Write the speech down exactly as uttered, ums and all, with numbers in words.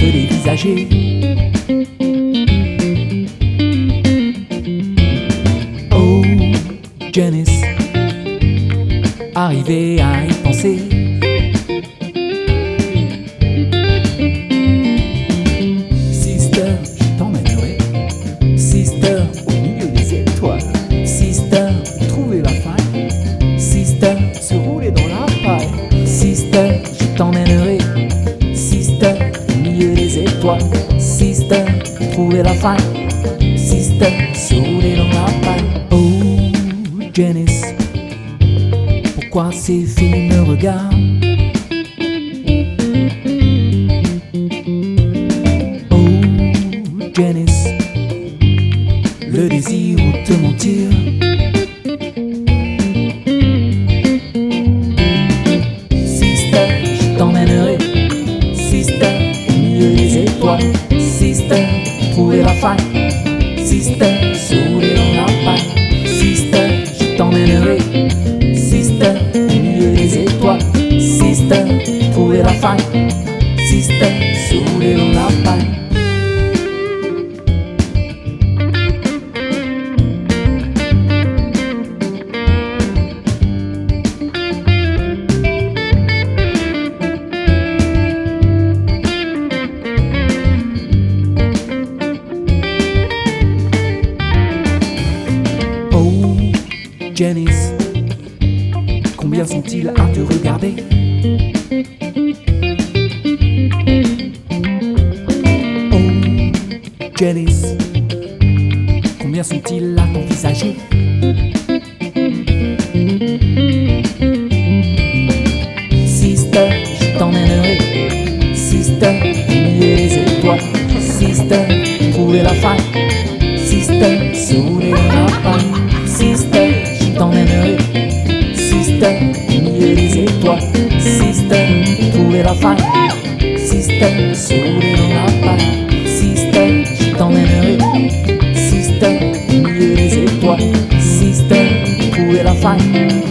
te dévisager. Oh, Janice, arrivé à y penser. Sister, je t'emmènerai. Sister, au milieu des étoiles. Sister, trouver la faille. Sister, se rouler dans la paille. Sister, je t'emmènerai. Sister, au milieu des étoiles. Sister, trouver la faille. Sister, se rouler dans la paille. Oh, Janice, pourquoi ces filles me regardent? Oh, Janice, le désir de te mentir. Sister, je t'emmènerai. Sister, au milieu des étoiles. Sister, trouver la faille. Sister, se rouler dans la paille. Sister, je t'emmènerai. Sister, au milieu des étoiles. Sister, trouver la faille. Sister, se rouler dans la paille. Janice, combien sont-ils à te regarder? Oh, Janice, combien sont-ils à t'envisager? Sister, je t'emmènerai. Sister, au milieu des étoiles. Sister, trouver la faille. Sister, se rouler dans la paille. Sister, je t'emmènerai. Sister, au milieu des étoiles. Sister, trouver la faille. Sister, se rouler dans la paille. Sister, je t'emmènerai. Sister, au milieu des étoiles. Sister, trouver la faille.